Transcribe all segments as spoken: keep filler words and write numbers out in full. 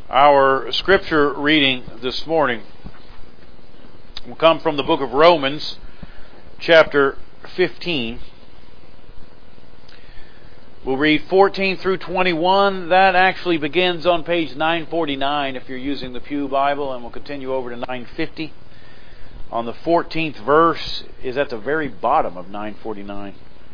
Our scripture reading this morning will come from the book of Romans, chapter fifteen. We'll read fourteen through twenty-one. That actually begins on page nine forty-nine if you're using the Pew Bible, and we'll continue over to nine fifty. On the fourteenth verse is at the very bottom of nine forty-nine.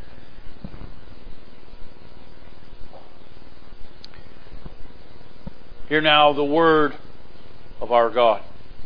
Hear now the word of our God.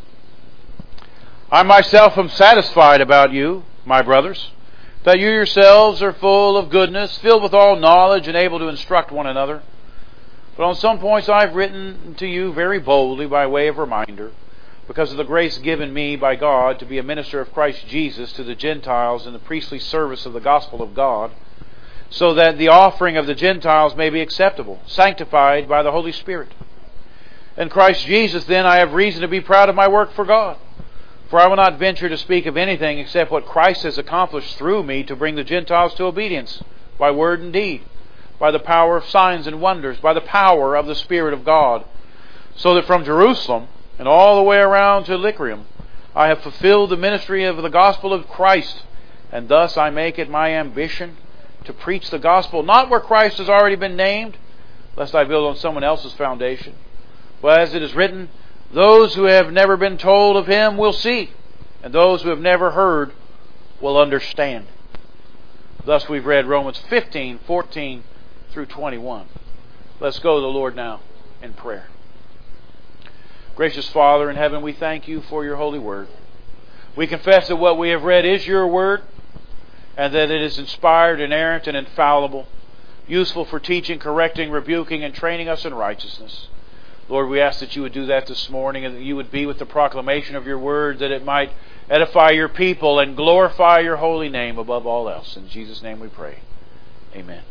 I myself am satisfied about you, my brothers, that you yourselves are full of goodness, filled with all knowledge, and able to instruct one another. But on some points I have written to you very boldly by way of reminder, because of the grace given me by God to be a minister of Christ Jesus to the Gentiles in the priestly service of the gospel of God, so that the offering of the Gentiles may be acceptable, sanctified by the Holy Spirit. In Christ Jesus, then, I have reason to be proud of my work for God. For I will not venture to speak of anything except what Christ has accomplished through me to bring the Gentiles to obedience, by word and deed, by the power of signs and wonders, by the power of the Spirit of God, so that from Jerusalem and all the way around to Illyricum, I have fulfilled the ministry of the gospel of Christ, and thus I make it my ambition to preach the gospel, not where Christ has already been named, lest I build on someone else's foundation. But as it is written, those who have never been told of Him will see, and those who have never heard will understand. Thus we've read Romans fifteen, fourteen through twenty-one. Let's go to the Lord now in prayer. Gracious Father in heaven, we thank you for your holy word. We confess that what we have read is your word, and that it is inspired, inerrant, and infallible, useful for teaching, correcting, rebuking, and training us in righteousness. Lord, we ask that you would do that this morning, and that you would be with the proclamation of your word, that it might edify your people and glorify your holy name above all else. In Jesus' name we pray. Amen.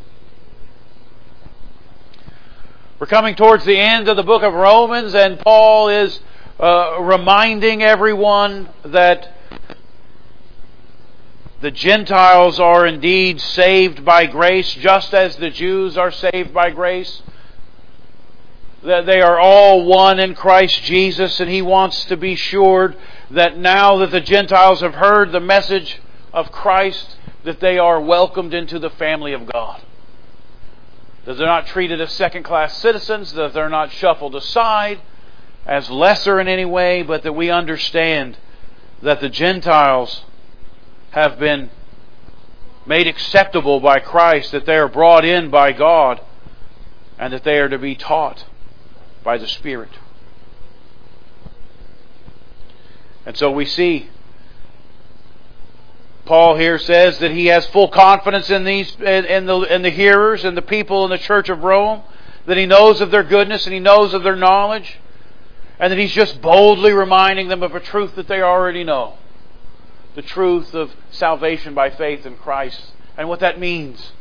We're coming towards the end of the book of Romans, and Paul is uh, reminding everyone that the Gentiles are indeed saved by grace, just as the Jews are saved by grace. That they are all one in Christ Jesus, and he wants to be sure that now that the Gentiles have heard the message of Christ, that they are welcomed into the family of God. That they're not treated as second-class citizens, that they're not shuffled aside as lesser in any way, but that we understand that the Gentiles have been made acceptable by Christ, that they are brought in by God, and that they are to be taught by the Spirit. And so we see Paul here says that he has full confidence in these in the in the hearers and the people in the church of Rome, that he knows of their goodness and he knows of their knowledge, and that he's just boldly reminding them of a truth that they already know. The truth of salvation by faith in Christ and what that means.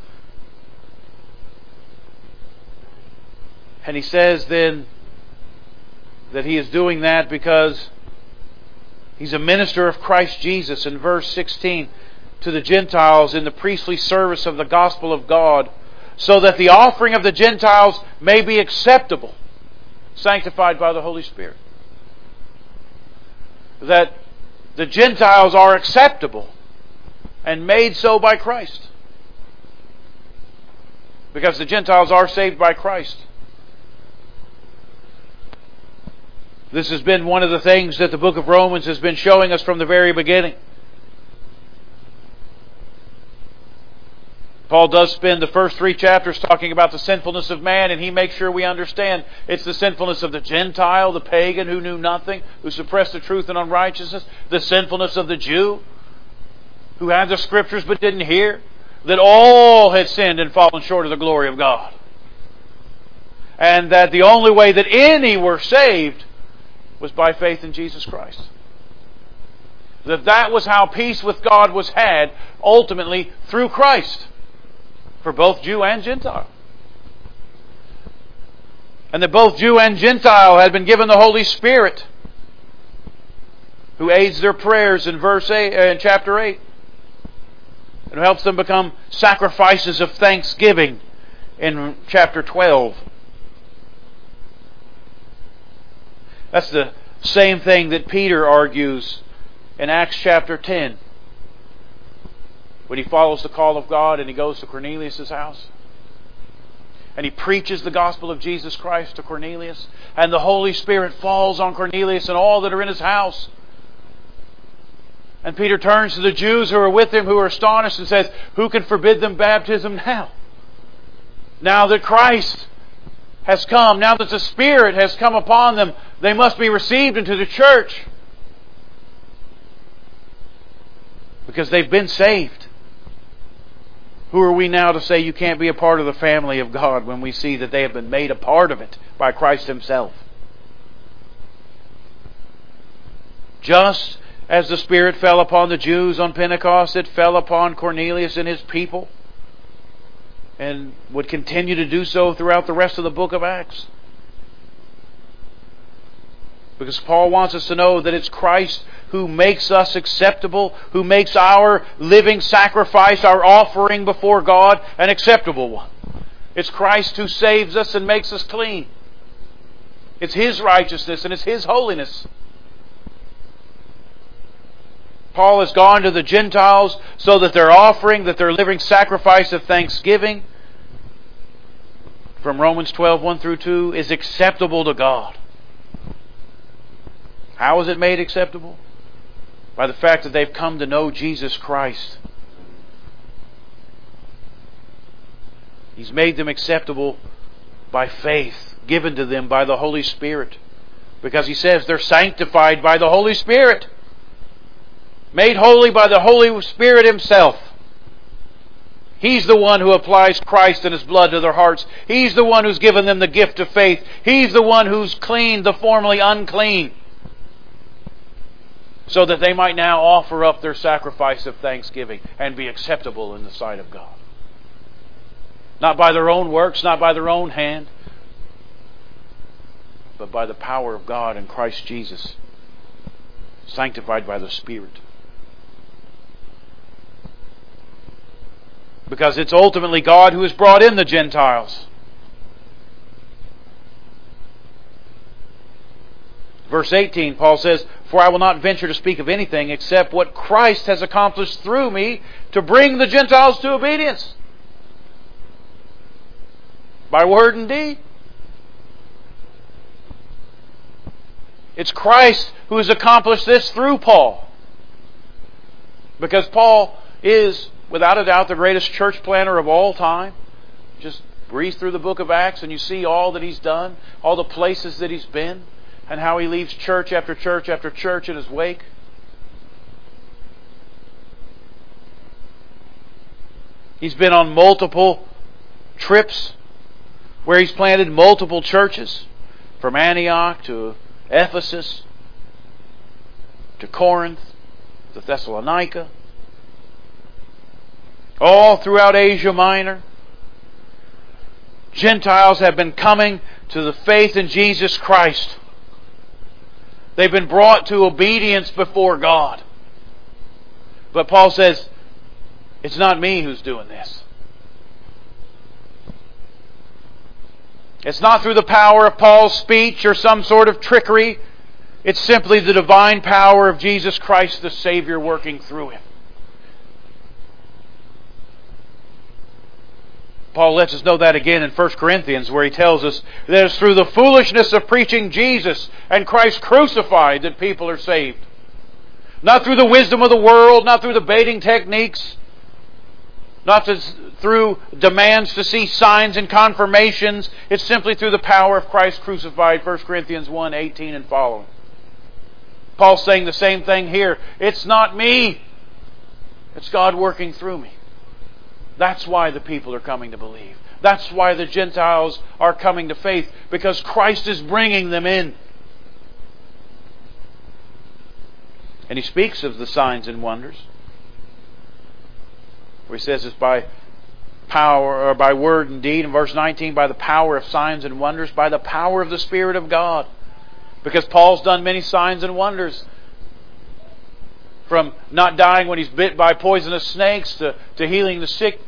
And he says then that he is doing that because he's a minister of Christ Jesus in verse sixteen to the Gentiles in the priestly service of the gospel of God, so that the offering of the Gentiles may be acceptable, sanctified by the Holy Spirit. That the Gentiles are acceptable and made so by Christ. Because the Gentiles are saved by Christ. This has been one of the things that the book of Romans has been showing us from the very beginning. Paul does spend the first three chapters talking about the sinfulness of man, and he makes sure we understand it's the sinfulness of the Gentile, the pagan who knew nothing, who suppressed the truth in unrighteousness, the sinfulness of the Jew who had the Scriptures but didn't hear, that all had sinned and fallen short of the glory of God. And that the only way that any were saved was by faith in Jesus Christ. That that was how peace with God was had, ultimately through Christ, for both Jew and Gentile. And that both Jew and Gentile had been given the Holy Spirit, who aids their prayers in verse eight, uh, in chapter eight, and who helps them become sacrifices of thanksgiving in chapter twelve. That's the same thing that Peter argues in Acts chapter ten, when he follows the call of God and he goes to Cornelius' house. And he preaches the gospel of Jesus Christ to Cornelius. And the Holy Spirit falls on Cornelius and all that are in his house. And Peter turns to the Jews who are with him, who are astonished, and says, who can forbid them baptism now? Now that Christ has come, now that the Spirit has come upon them, they must be received into the church. Because they've been saved. Who are we now to say you can't be a part of the family of God when we see that they have been made a part of it by Christ Himself? Just as the Spirit fell upon the Jews on Pentecost, it fell upon Cornelius and his people, and would continue to do so throughout the rest of the book of Acts. Because Paul wants us to know that it's Christ who makes us acceptable, who makes our living sacrifice, our offering before God, an acceptable one. It's Christ who saves us and makes us clean. It's His righteousness and it's His holiness. Paul has gone to the Gentiles so that their offering, that their living sacrifice of thanksgiving, from Romans twelve, one through two, is acceptable to God. How is it made acceptable? By the fact that they've come to know Jesus Christ. He's made them acceptable by faith given to them by the Holy Spirit. Because He says they're sanctified by the Holy Spirit. Made holy by the Holy Spirit Himself. He's the one who applies Christ and His blood to their hearts. He's the one who's given them the gift of faith. He's the one who's cleaned the formerly unclean, so that they might now offer up their sacrifice of thanksgiving and be acceptable in the sight of God. Not by their own works, not by their own hand, but by the power of God in Christ Jesus, sanctified by the Spirit. Because it's ultimately God who has brought in the Gentiles. Verse eighteen, Paul says, for I will not venture to speak of anything except what Christ has accomplished through me to bring the Gentiles to obedience. By word and deed. It's Christ who has accomplished this through Paul. Because Paul is, without a doubt, the greatest church planner of all time. Just breeze through the book of Acts and you see all that he's done, all the places that he's been, and how he leaves church after church after church in his wake. He's been on multiple trips where he's planted multiple churches, from Antioch to Ephesus to Corinth to Thessalonica, all throughout Asia Minor. Gentiles have been coming to the faith in Jesus Christ. They've been brought to obedience before God. But Paul says, it's not me who's doing this. It's not through the power of Paul's speech or some sort of trickery. It's simply the divine power of Jesus Christ, the Savior, working through him. Paul lets us know that again in First Corinthians, where he tells us that it's through the foolishness of preaching Jesus and Christ crucified that people are saved. Not through the wisdom of the world, not through debating techniques, not to, through demands to see signs and confirmations. It's simply through the power of Christ crucified, First Corinthians one, eighteen and following. Paul's saying the same thing here. It's not me. It's God working through me. That's why the people are coming to believe. That's why the Gentiles are coming to faith, because Christ is bringing them in. And he speaks of the signs and wonders, where he says it's by power, or by word and deed. In verse nineteen, by the power of signs and wonders, by the power of the Spirit of God. Because Paul's done many signs and wonders. From not dying when he's bit by poisonous snakes to, to healing the sick.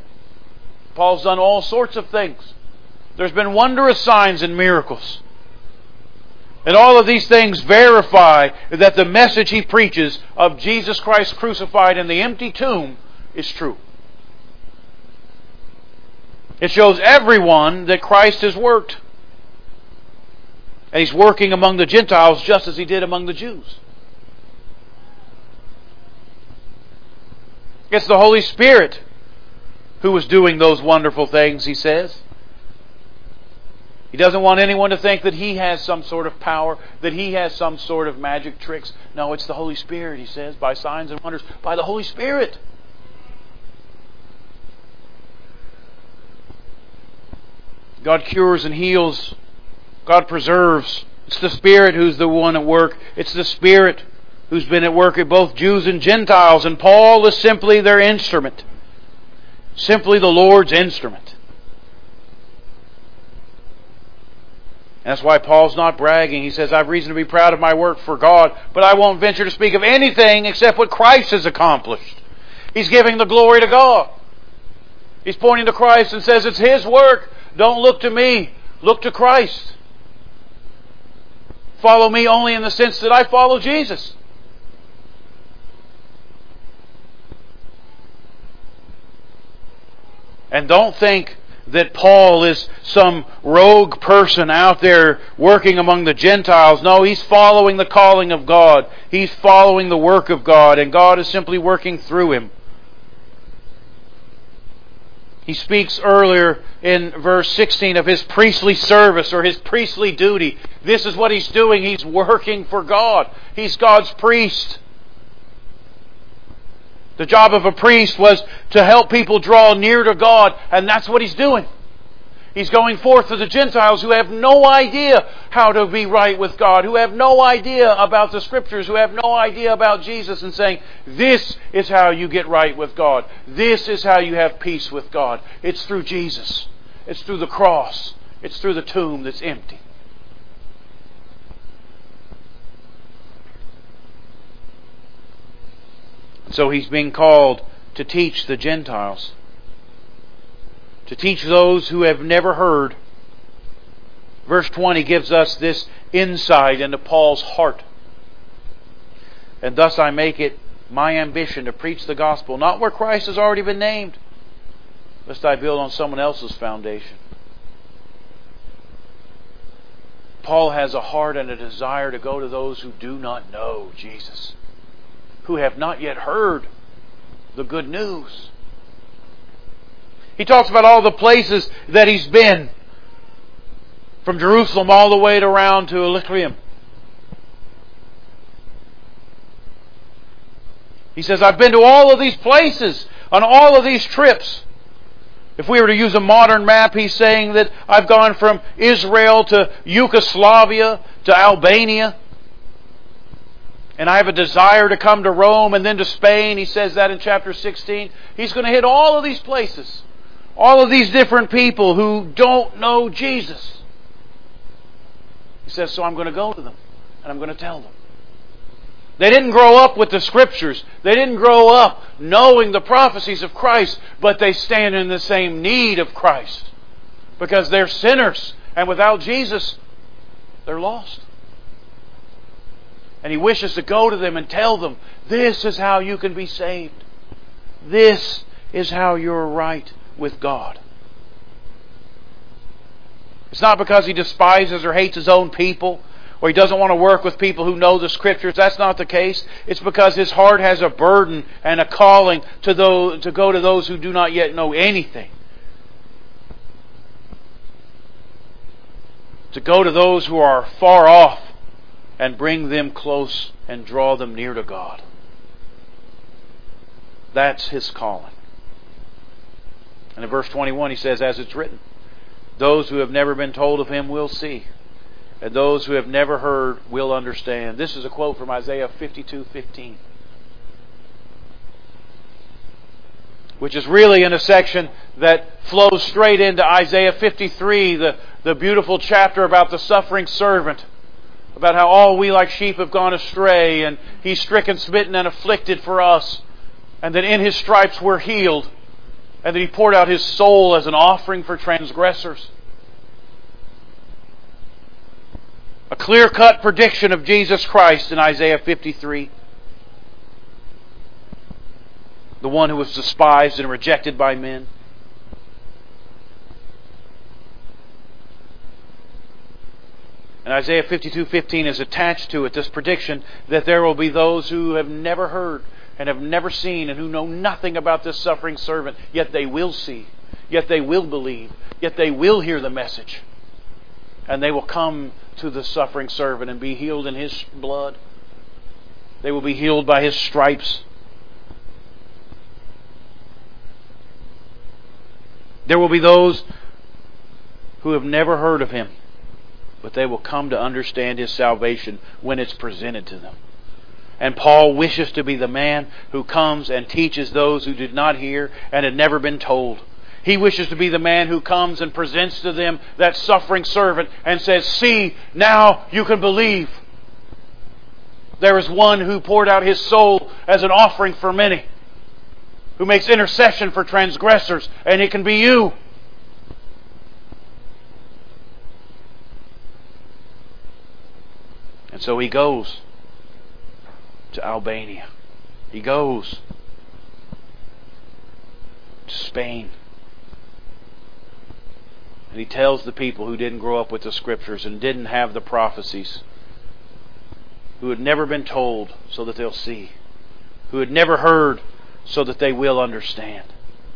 Paul's done all sorts of things. There's been wondrous signs and miracles. And all of these things verify that the message he preaches of Jesus Christ crucified in the empty tomb is true. It shows everyone that Christ has worked. And He's working among the Gentiles just as He did among the Jews. It's the Holy Spirit who was doing those wonderful things, he says. He doesn't want anyone to think that he has some sort of power, that he has some sort of magic tricks. No, it's the Holy Spirit, he says, by signs and wonders, by the Holy Spirit. God cures and heals. God preserves. It's the Spirit who's the one at work. It's the Spirit who's been at work at both Jews and Gentiles. And Paul is simply their instrument. Simply the Lord's instrument. And that's why Paul's not bragging. He says, I have reason to be proud of my work for God, but I won't venture to speak of anything except what Christ has accomplished. He's giving the glory to God. He's pointing to Christ and says, it's His work. Don't look to me. Look to Christ. Follow me only in the sense that I follow Jesus. And don't think that Paul is some rogue person out there working among the Gentiles. No, he's following the calling of God. He's following the work of God, and God is simply working through him. He speaks earlier in verse sixteen of his priestly service or his priestly duty. This is what he's doing. He's working for God. He's God's priest. The job of a priest was to help people draw near to God, and that's what he's doing. He's going forth to the Gentiles who have no idea how to be right with God, who have no idea about the Scriptures, who have no idea about Jesus, and saying, this is how you get right with God. This is how you have peace with God. It's through Jesus. It's through the cross. It's through the tomb that's empty. So he's being called to teach the Gentiles. To teach those who have never heard. Verse twenty gives us this insight into Paul's heart. And thus I make it my ambition to preach the gospel, not where Christ has already been named, lest I build on someone else's foundation. Paul has a heart and a desire to go to those who do not know Jesus, who have not yet heard the good news. He talks about all the places that he's been, from Jerusalem all the way around to Illyricum. He says, I've been to all of these places, on all of these trips. If we were to use a modern map, he's saying that I've gone from Israel to Yugoslavia to Albania. And I have a desire to come to Rome and then to Spain. He says that in chapter sixteen. He's going to hit all of these places. All of these different people who don't know Jesus. He says, so I'm going to go to them and I'm going to tell them. They didn't grow up with the Scriptures. They didn't grow up knowing the prophecies of Christ, but they stand in the same need of Christ. Because they're sinners, and without Jesus, they're lost. And he wishes to go to them and tell them, this is how you can be saved. This is how you're right with God. It's not because he despises or hates his own people, or he doesn't want to work with people who know the Scriptures. That's not the case. It's because his heart has a burden and a calling to, those, to go to those who do not yet know anything. To go to those who are far off and bring them close and draw them near to God. That's his calling. And in verse twenty-one he says, as it's written, those who have never been told of him will see, and those who have never heard will understand. This is a quote from Isaiah fifty-two fifteen, which is really in a section that flows straight into Isaiah fifty-three, the, the beautiful chapter about the suffering servant, about how all we like sheep have gone astray, and He's stricken, smitten, and afflicted for us, and that in His stripes we're healed, and that He poured out His soul as an offering for transgressors. A clear-cut prediction of Jesus Christ in Isaiah fifty-three. The one who was despised and rejected by men. And Isaiah fifty-two fifteen is attached to it, this prediction that there will be those who have never heard and have never seen and who know nothing about this suffering servant, yet they will see, yet they will believe, yet they will hear the message. And they will come to the suffering servant and be healed in His blood. They will be healed by His stripes. There will be those who have never heard of Him, but they will come to understand His salvation when it's presented to them. And Paul wishes to be the man who comes and teaches those who did not hear and had never been told. He wishes to be the man who comes and presents to them that suffering servant and says, "See, now you can believe. There is one who poured out His soul as an offering for many, who makes intercession for transgressors, and it can be you." And so he goes to Albania. He goes to Spain. And he tells the people who didn't grow up with the Scriptures and didn't have the prophecies, who had never been told so that they'll see, who had never heard so that they will understand.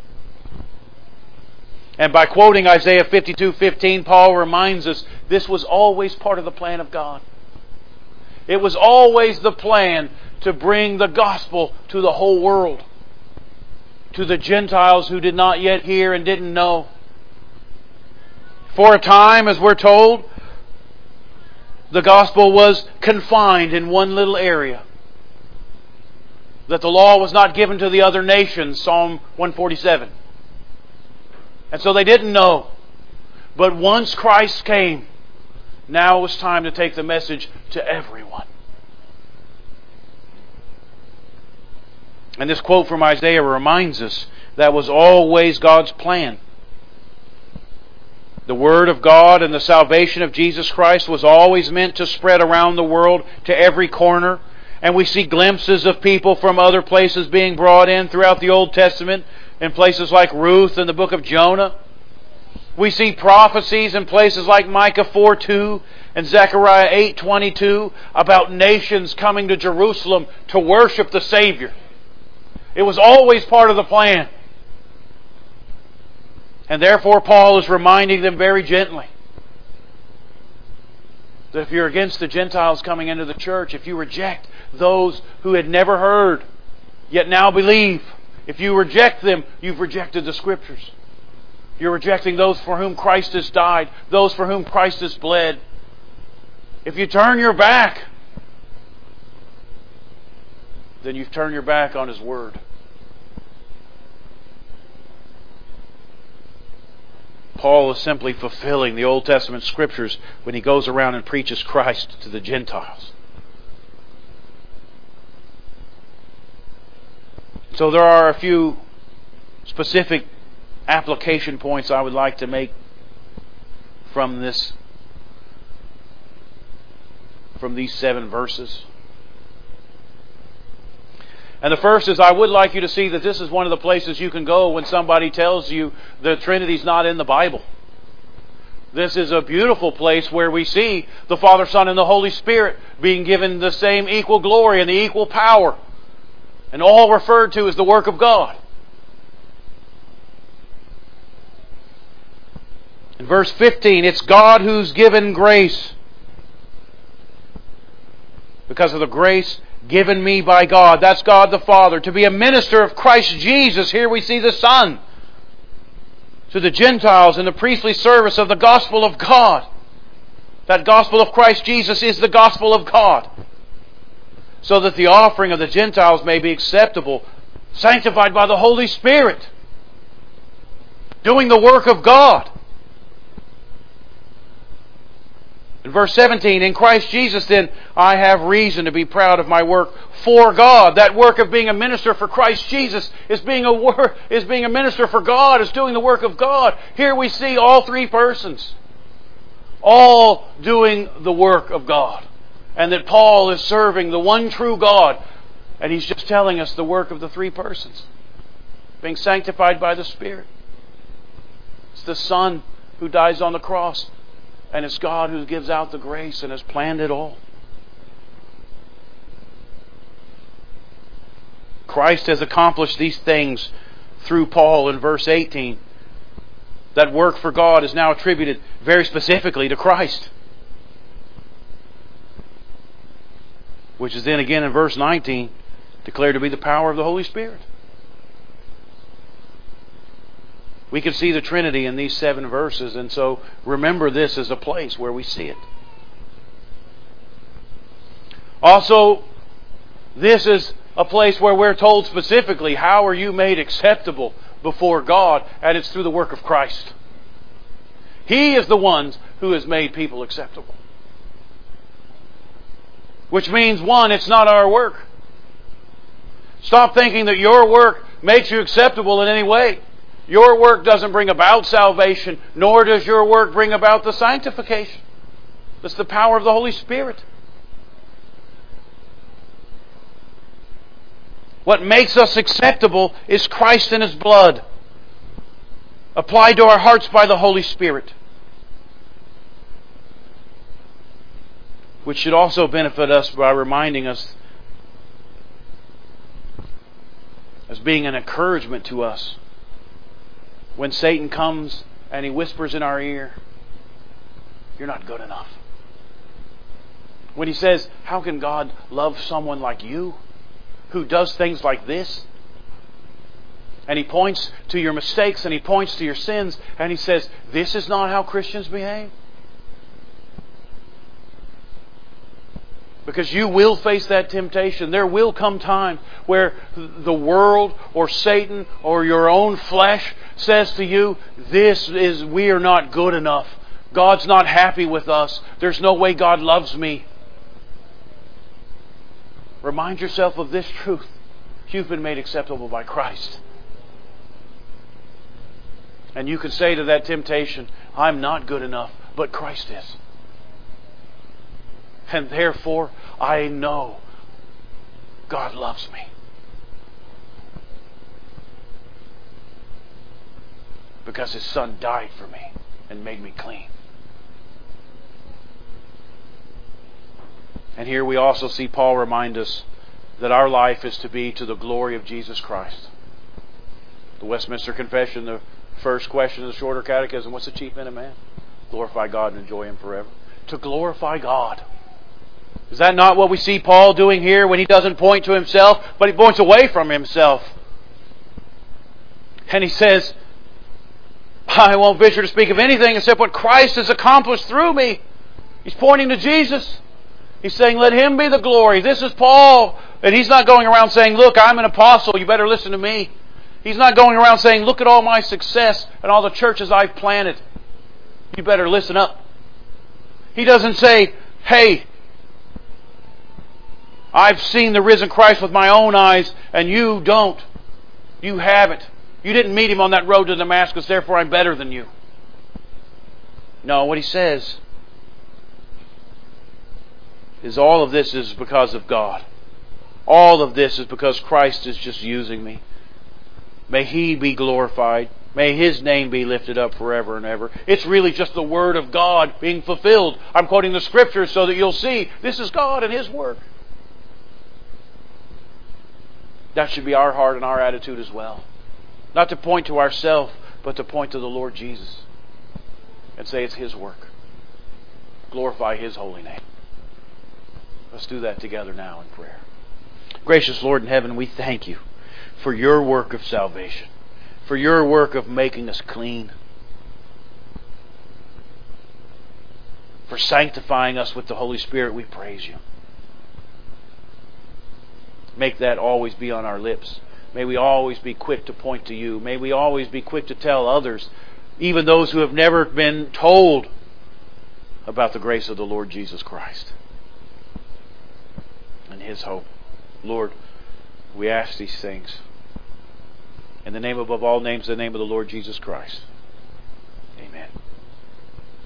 And by quoting Isaiah fifty-two fifteen, Paul reminds us this was always part of the plan of God. It was always the plan to bring the gospel to the whole world, to the Gentiles who did not yet hear and didn't know. For a time, as we're told, the gospel was confined in one little area. That the law was not given to the other nations, Psalm one forty-seven. And so they didn't know. But once Christ came, now it was time to take the message to everyone. And this quote from Isaiah reminds us that was always God's plan. The Word of God and the salvation of Jesus Christ was always meant to spread around the world to every corner. And we see glimpses of people from other places being brought in throughout the Old Testament, in places like Ruth and the book of Jonah. We see prophecies in places like Micah four two and Zechariah eight twenty-two about nations coming to Jerusalem to worship the Savior. It was always part of the plan. And therefore Paul is reminding them very gently that if you're against the Gentiles coming into the church, if you reject those who had never heard, yet now believe, if you reject them, you've rejected the Scriptures. You're rejecting those for whom Christ has died, those for whom Christ has bled. If you turn your back, then you've turned your back on His Word. Paul is simply fulfilling the Old Testament Scriptures when he goes around and preaches Christ to the Gentiles. So there are a few specific application points I would like to make from this, from these seven verses. And the first is, I would like you to see that this is one of the places you can go when somebody tells you the Trinity's not in the Bible. This is a beautiful place where we see the Father, Son, and the Holy Spirit being given the same equal glory and the equal power. And all referred to as the work of God. In verse fifteen, it's God who's given grace. Because of the grace given me by God. That's God the Father. To be a minister of Christ Jesus. Here we see the Son. To the Gentiles in the priestly service of the gospel of God. That gospel of Christ Jesus is the gospel of God. So that the offering of the Gentiles may be acceptable, sanctified by the Holy Spirit. Doing the work of God. In verse seventeen, in Christ Jesus then, I have reason to be proud of my work for God. That work of being a minister for Christ Jesus is being a wor- is being a minister for God, is doing the work of God. Here we see all three persons. all doing the work of God. And that Paul is serving the one true God. And he's just telling us the work of the three persons. Being sanctified by the Spirit. It's the Son who dies on the cross. And it's God who gives out the grace and has planned it all. Christ has accomplished these things through Paul in verse eighteen. That work for God is now attributed very specifically to Christ. Which is then again in verse nineteen declared to be the power of the Holy Spirit. We can see the Trinity in these seven verses, and so remember this as a place where we see it. Also, this is a place where we're told specifically, how are you made acceptable before God? And it's through the work of Christ. He is the one who has made people acceptable. Which means, one, it's not our work. Stop thinking that your work makes you acceptable in any way. Your work doesn't bring about salvation, nor does your work bring about the sanctification. It's the power of the Holy Spirit. What makes us acceptable is Christ and His blood, applied to our hearts by the Holy Spirit. Which should also benefit us by reminding us as being an encouragement to us. When Satan comes and he whispers in our ear, you're not good enough. When he says, how can God love someone like you who does things like this? And he points to your mistakes and he points to your sins and he says, this is not how Christians behave. Because you will face that temptation. There will come time where the world or Satan or your own flesh says to you, this is, we are not good enough. God's not happy with us. There's no way God loves me. Remind yourself of this truth. You've been made acceptable by Christ. And you can say to that temptation, I'm not good enough, but Christ is. And therefore, I know God loves me. Because His Son died for me and made me clean. And here we also see Paul remind us that our life is to be to the glory of Jesus Christ. The Westminster Confession, the first question of the Shorter Catechism, what's the chief end of man? Glorify God and enjoy Him forever. To glorify God. Is that not what we see Paul doing here when he doesn't point to himself, but he points away from himself? And he says, I won't venture to speak of anything except what Christ has accomplished through me. He's pointing to Jesus. He's saying, let Him be the glory. This is Paul. And he's not going around saying, look, I'm an apostle. You better listen to me. He's not going around saying, look at all my success and all the churches I've planted. You better listen up. He doesn't say, hey, I've seen the risen Christ with my own eyes, and you don't. You haven't. You didn't meet Him on that road to Damascus, therefore I'm better than you. No, what he says is all of this is because of God. All of this is because Christ is just using me. May He be glorified. May His name be lifted up forever and ever. It's really just the Word of God being fulfilled. I'm quoting the Scriptures so that you'll see this is God and His work. That should be our heart and our attitude as well. Not to point to ourselves, but to point to the Lord Jesus and say it's His work. Glorify His holy name. Let's do that together now in prayer. Gracious Lord in heaven, we thank You for Your work of salvation, for Your work of making us clean, for sanctifying us with the Holy Spirit. We praise You. Make that always be on our lips. May we always be quick to point to You. May we always be quick to tell others, even those who have never been told, about the grace of the Lord Jesus Christ and His hope. Lord, we ask these things in the name above all names, the name of the Lord Jesus Christ. Amen.